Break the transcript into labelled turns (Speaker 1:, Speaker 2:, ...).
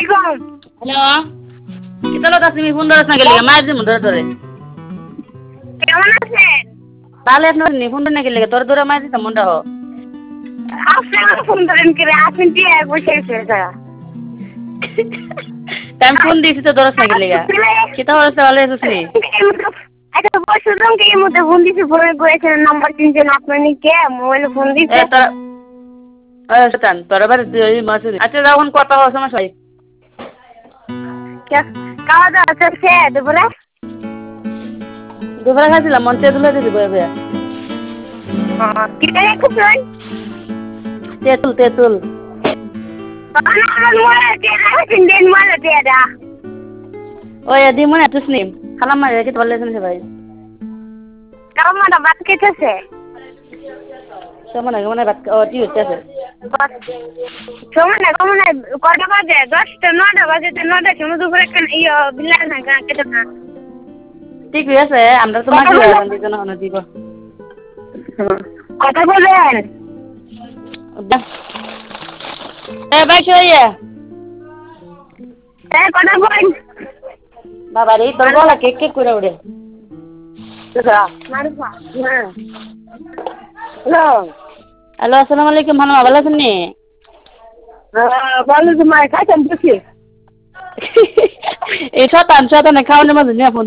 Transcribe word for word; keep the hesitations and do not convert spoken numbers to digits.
Speaker 1: আলাইকুম।
Speaker 2: হ্যালো কিতালো তুমি ফোন ধরছ না গেলি মায়ের দিমু ধরে ধরে
Speaker 1: কেমন আছেন?
Speaker 2: তাহলে আপনার নি ফোন ধরে না গেলি তোর ধরে মায়ের দিতাম মনটা হো
Speaker 1: আপনি আমার ফোন ধরেন কি রে? আপনি দিয়ে বসে গেছে তারা।
Speaker 2: আমি ফোন দিয়েছি তো ধরছ না গেলি কিতা হচ্ছে ভালো আছিস নি
Speaker 1: আচ্ছা বসুন কি এর মধ্যে ফোন দিছি ফোনে করেছেন নাম্বার তিনজন আপনার নি কে মোবাইলে ফোন দিছে?
Speaker 2: এ তোর এ শতান তোর বাড়ি তুই মাসুরি আচ্ছা যখন কথা হওয়ার সমস্যা নাই
Speaker 1: খাওয়া দাওয়া চলছে দুপুরে?
Speaker 2: দুপুরে খাইছিলাম মন চেয়ে তুলে দিবি বয়ে বয়ে
Speaker 1: কি টাকা খুঁজছেন?
Speaker 2: তেঁতুল তেঁতুল
Speaker 1: আমার মোবাইলে দিয়ে রাখছেন দিন মোবাইলে দিয়ে দা।
Speaker 2: ওই দি মনে তুই নি খালাম মারে কি বললে শুনছে ভাই
Speaker 1: কারণ মাটা বাদ কেটেছে।
Speaker 2: কেমন মনে বাদ ও টি হচ্ছে
Speaker 1: সময় না কমন কটা বাজে দশটা নটা বাজে নটা সময় দুপুরে ইয়ে বিল্লাল না কেটে না
Speaker 2: ঠিক আছে আমরা তো মাঝি হলাম দুজন হনো দিব
Speaker 1: কথা বলেন
Speaker 2: এ ভাই শুয়ে
Speaker 1: এ কথা বলেন
Speaker 2: বাবা রে তোর গলা কেক কেক করে ওড়ে
Speaker 1: মারফা হ্যাঁ হ্যালো
Speaker 2: হ্যালো আসসালামু আলাইকুম ভালো ভালো আছেন নি
Speaker 1: ভালো তোমায় খাইছেন বুঝি
Speaker 2: এই শতান শতানে খাওয়ানোর মধ্যে নিয়ে ফোন